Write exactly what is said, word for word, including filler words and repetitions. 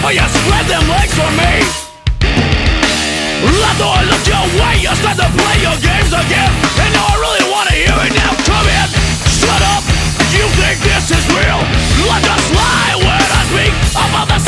Will you spread them legs for me? I thought I looked your way. You start to play your games again, and now I really wanna hear it now. Come in, shut up. You think this is real? Let us lie when I speak about the